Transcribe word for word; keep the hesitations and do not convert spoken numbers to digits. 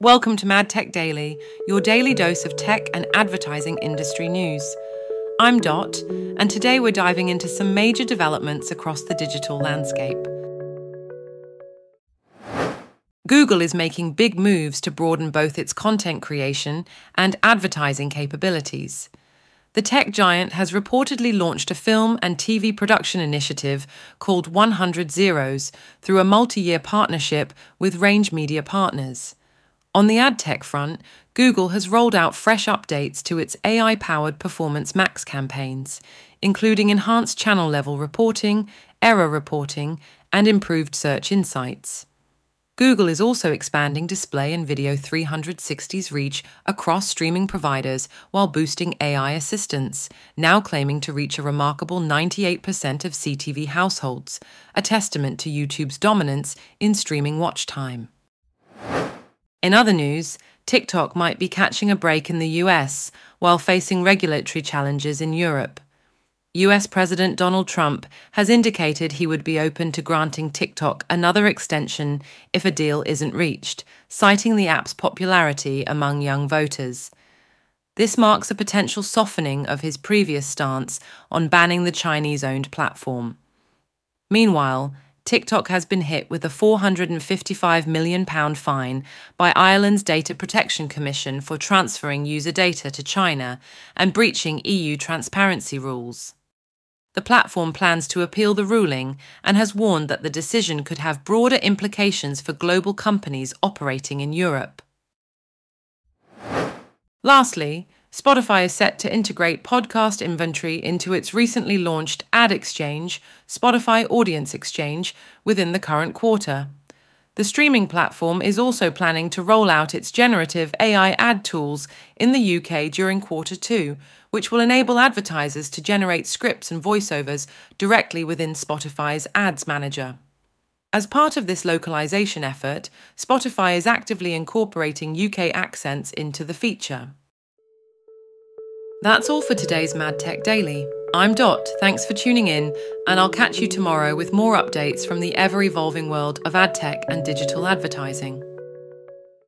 Welcome to Mad Tech Daily, your daily dose of tech and advertising industry news. I'm Dot, and today we're diving into some major developments across the digital landscape. Google is making big moves to broaden both its content creation and advertising capabilities. The tech giant has reportedly launched a film and T V production initiative called one hundred Zeros through a multi-year partnership with Range Media Partners. On the ad tech front, Google has rolled out fresh updates to its A I-powered Performance Max campaigns, including enhanced channel-level reporting, error reporting, and improved search insights. Google is also expanding display and video three sixty's reach across streaming providers while boosting A I assistance, now claiming to reach a remarkable ninety-eight percent of C T V households, a testament to YouTube's dominance in streaming watch time. In other news, TikTok might be catching a break in the U S while facing regulatory challenges in Europe. U S President Donald Trump has indicated he would be open to granting TikTok another extension if a deal isn't reached, citing the app's popularity among young voters. This marks a potential softening of his previous stance on banning the Chinese-owned platform. Meanwhile, TikTok has been hit with a four hundred fifty-five million pounds fine by Ireland's Data Protection Commission for transferring user data to China and breaching E U transparency rules. The platform plans to appeal the ruling and has warned that the decision could have broader implications for global companies operating in Europe. Lastly, Spotify is set to integrate podcast inventory into its recently launched ad exchange, Spotify Audience Exchange, within the current quarter. The streaming platform is also planning to roll out its generative A I ad tools in the U K during quarter two, which will enable advertisers to generate scripts and voiceovers directly within Spotify's Ads Manager. As part of this localization effort, Spotify is actively incorporating U K accents into the feature. That's all for today's Mad Tech Daily. I'm Dot, thanks for tuning in, and I'll catch you tomorrow with more updates from the ever-evolving world of ad tech and digital advertising.